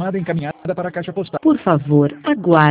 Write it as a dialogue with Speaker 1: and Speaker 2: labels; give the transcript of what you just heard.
Speaker 1: chamada encaminhada para a caixa postal.
Speaker 2: Por favor, aguarde.